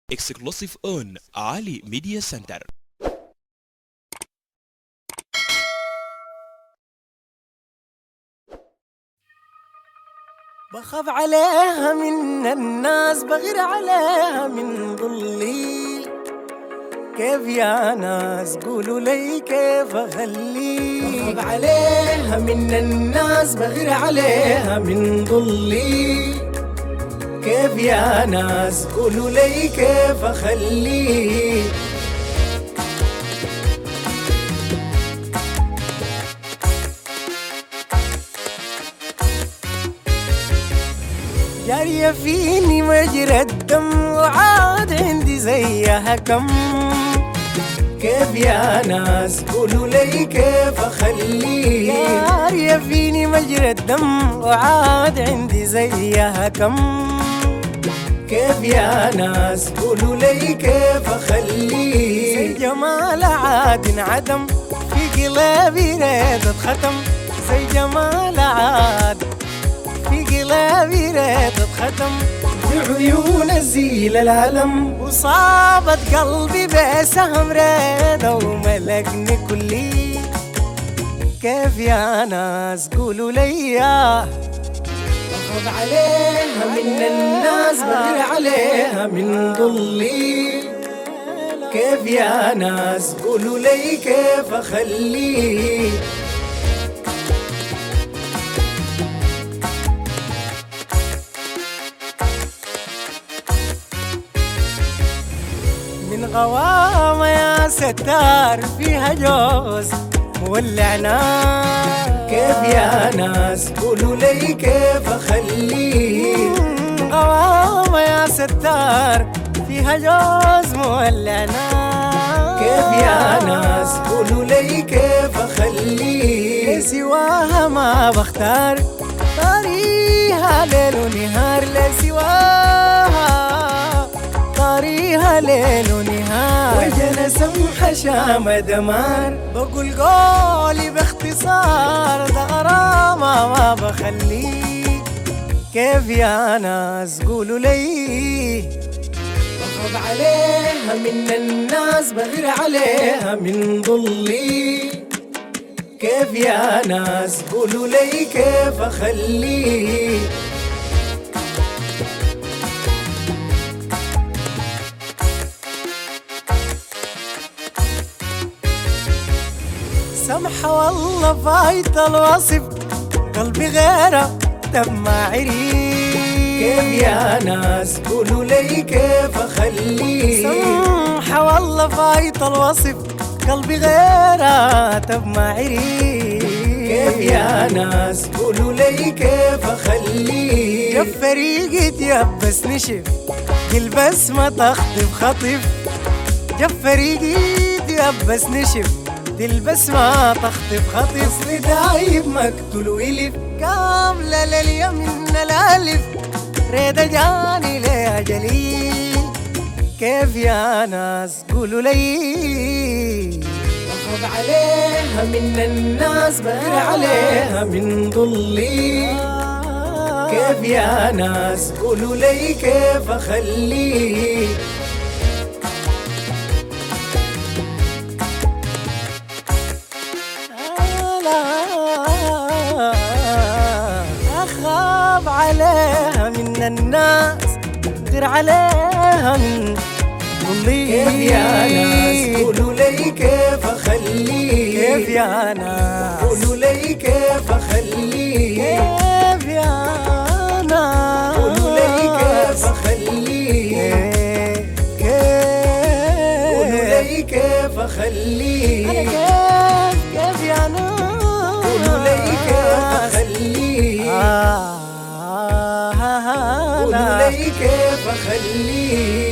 Exclusive on Ali Media Center. بخاف عليها من الناس، بغير عليها من ظلي. كيف يا ناس قولوا لي كيف اخلي؟ بخاف عليها من الناس، بغير عليها من ظلي. كيف يا ناس قولوا لي كيف اخلي؟ جارية فيني مجرى الدم، وعاد عندي زيها كم. كيف يا ناس قولوا لي كيف اخلي؟ جارية فيني مجرى الدم، وعاد عندي زيها كم. كيف يا ناس قولوا لي كيف اخلي؟ زي جمال عاد انعدم، في قلبي ريت اتختم. زي جمال عاد في قلبي ريت اتختم. بعيون الزيل العلم، وصابت قلبي بسهم ريدة وملكني كلي. كيف يا ناس قولوا لي؟ بخاف عليها من الناس، بغير عليها من ظلي. كيف يا ناس قولوا لي كيف اخلي؟ من غوامة يا ستار فيها جوز مولع نار. كيف يا ناس قولوا لي كيف اخلي؟ من غوامة يا ستار فيها جوز مولع نار. كيف يا ناس قولوا لي كيف اخلي؟ سواها ما بختار، طريها ليل ونهار. لسواها طريها ليل ونهار، وجنا سمحة شام دمار. بقول قولي باختصار، ده غرامة ما بخلي. كيف يا ناس قولوا لي؟ بخاف عليها من الناس، بغير عليها من ظلي. كيف يا ناس قولوا لي كيف اخلي؟ سمحة والله فايت الوصف، قلبي غيره تب ما عريف. كيف يا ناس قولوا لي كيف اخلي؟ سمحة والله فايت الوصف، قلبي غيره تب ما عريف. كيف يا ناس قولوا لي كيف اخلي؟ جف فريقي يبس نشف، يلبس ما تخطف خطف. جف فريقي يبس نشف، تلبس ما تخطف خطف. اصلي دايب مقتول ولف، كاملة لليمين الالف. ريد جاني ليها جليل. كيف يا ناس قولوا لي؟ بخاف عليها من الناس، بغير عليها من ظلي. كيف يا ناس قولوا لي كيف اخلي؟ أخاف عليها من الناس، غير عليها من ظلي. كيف يا ناس قولوا لي كيف اخلي؟ كيف يا ناس قولوا لي كيف اخلي؟ كيف يا ناس قولوا لي كيف اخلي؟ قولوا لي كيف اخلي؟ كيف يا ناس قولوا لي كيف اخلي؟ قولوا لي كيف اخلي؟